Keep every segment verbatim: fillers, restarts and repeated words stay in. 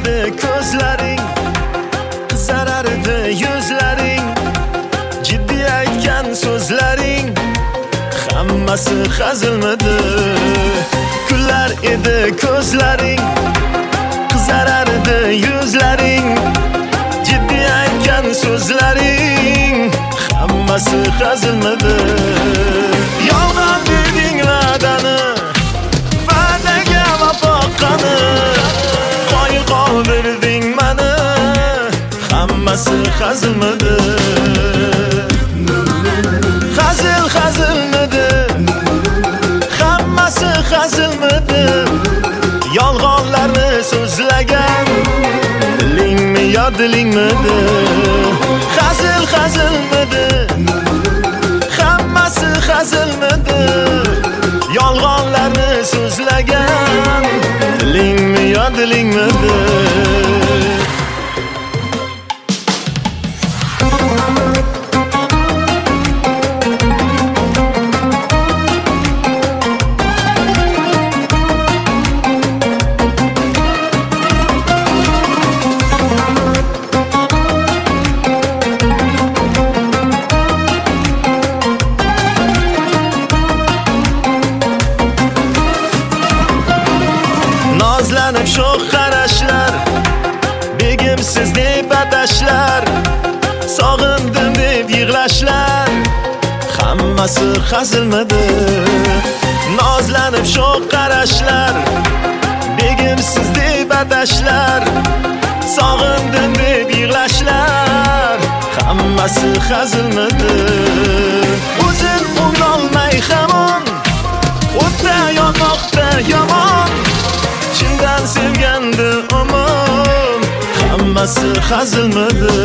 edi ko'zlaring, qizarardi yuzlaring, jiddiy aytgan so'zlaring hammasi hazilmidi. Kullar edi ko'zlaring, qizarardi yuzlaring, jiddiy aytgan so'zlaring hammasi hazilmidi. Yolg'on deding va'dani, va'daga vafo qani, qoyil qoldirding mani, hammasi hazilmidi. Hazil hazilmidi, hammasi hazilmidi. Yolg'onlarni so'zlagan dilingmi yo dilingmidi? Hazil hazilmidi, hammasi hazilmidi. Yolg'onlarni so'zlagan dilingmi yo dilingmidi? Nozlanib sho'x qarashlar, begimsiz deb atashlar, sog'indim deb yig'lashlar hammasi hazilmidi. Nozlanib sho'x qarashlar, begimsiz deb atashlar, sog'indim deb yig'lashlar hammasi hazilmidi. O'zim unolmay hamon o'tda yonmoqda yomon, chindan sevgandi umum hammasi hazilmidi.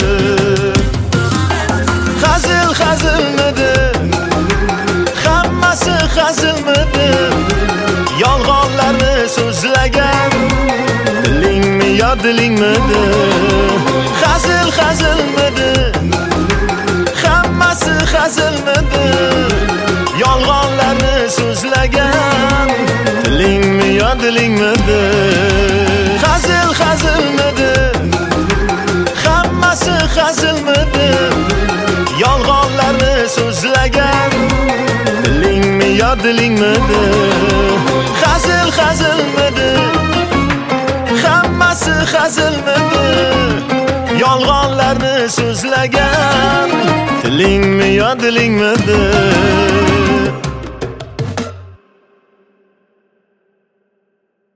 Hazil hazilmidi, hammasi hazilmidi. Yolg'onlarni so'zlagan dilingmi yo dilingmidi? Hazil hazilmidi, hammasi hazilmidi. Yolg'onlarni so'zlagan dilingmi yo dilingmidi? Hazil hazilmidi, hammasi hazilmidi. Yolg'onlarni so'zlagan dilingmi yo dilingmidi? Hazil hazilmidi, hammasi hazilmidi. Yolg'onlarni so'zlagan dilingmi yo dilingmidi?